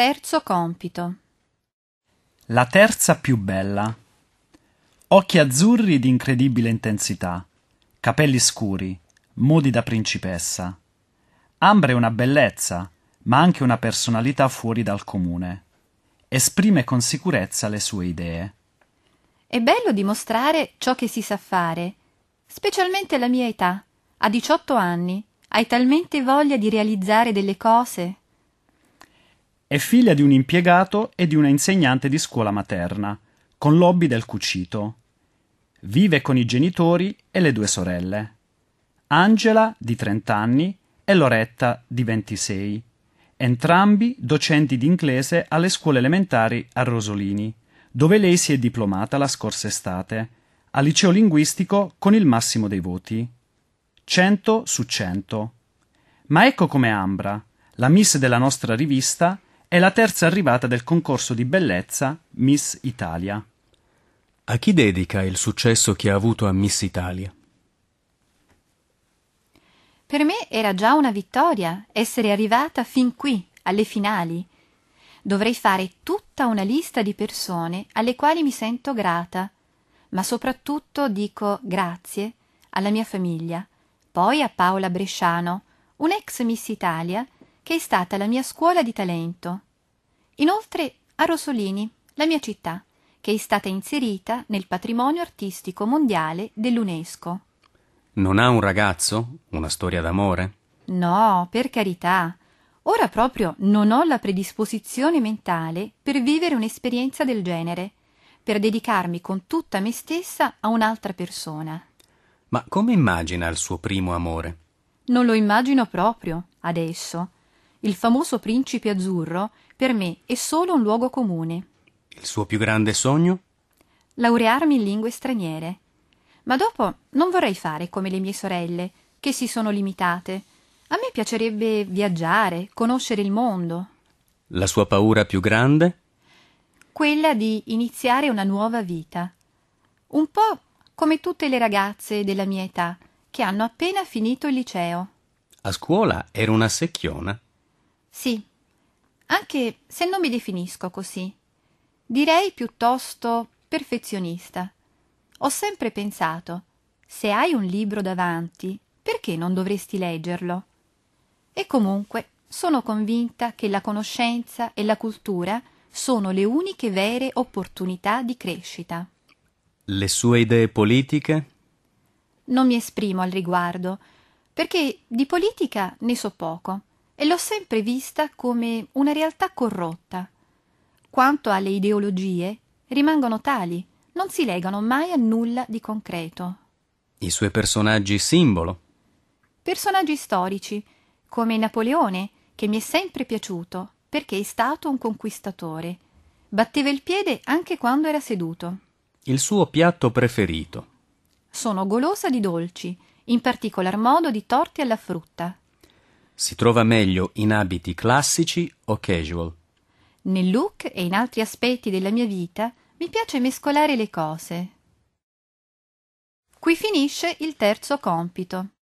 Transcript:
Terzo compito. La terza più bella. Occhi azzurri di incredibile intensità, capelli scuri, modi da principessa. Ambra è una bellezza, ma anche una personalità fuori dal comune. Esprime con sicurezza le sue idee. È bello dimostrare ciò che si sa fare, specialmente alla mia età. A 18 anni hai talmente voglia di realizzare delle cose. È figlia di un impiegato e di una insegnante di scuola materna, con l'hobby del cucito. Vive con i genitori e le due sorelle. Angela, di 30 anni, e Loretta, di 26, entrambi docenti di inglese alle scuole elementari a Rosolini, dove lei si è diplomata la scorsa estate, al liceo linguistico con il massimo dei voti. 100 su 100. Ma ecco come Ambra, la Miss della nostra rivista, è la terza arrivata del concorso di bellezza Miss Italia. A chi dedica il successo che ha avuto a Miss Italia? Per me era già una vittoria essere arrivata fin qui, alle finali. Dovrei fare tutta una lista di persone alle quali mi sento grata, ma soprattutto dico grazie alla mia famiglia, poi a Paola Bresciano, un'ex Miss Italia che è stata la mia scuola di talento. Inoltre a Rosolini, la mia città, che è stata inserita nel patrimonio artistico mondiale dell'UNESCO. Non ha un ragazzo? Una storia d'amore? No, per carità. Ora proprio non ho la predisposizione mentale per vivere un'esperienza del genere, per dedicarmi con tutta me stessa a un'altra persona. Ma come immagina il suo primo amore? Non lo immagino proprio, adesso. Il famoso principe azzurro per me è solo un luogo comune. Il suo più grande sogno? Laurearmi in lingue straniere. Ma dopo non vorrei fare come le mie sorelle, che si sono limitate. A me piacerebbe viaggiare, conoscere il mondo. La sua paura più grande? Quella di iniziare una nuova vita. Un po' come tutte le ragazze della mia età, che hanno appena finito il liceo. A scuola era una secchiona. Sì, anche se non mi definisco così. Direi piuttosto perfezionista. Ho sempre pensato, se hai un libro davanti, perché non dovresti leggerlo? E comunque sono convinta che la conoscenza e la cultura sono le uniche vere opportunità di crescita. Le sue idee politiche? Non mi esprimo al riguardo, perché di politica ne so poco e l'ho sempre vista come una realtà corrotta. Quanto alle ideologie, rimangono tali, non si legano mai a nulla di concreto. I suoi personaggi simbolo? Personaggi storici, come Napoleone, che mi è sempre piaciuto, perché è stato un conquistatore. Batteva il piede anche quando era seduto. Il suo piatto preferito? Sono golosa di dolci, in particolar modo di torte alla frutta. Si trova meglio in abiti classici o casual? Nel look e in altri aspetti della mia vita mi piace mescolare le cose. Qui finisce il terzo compito.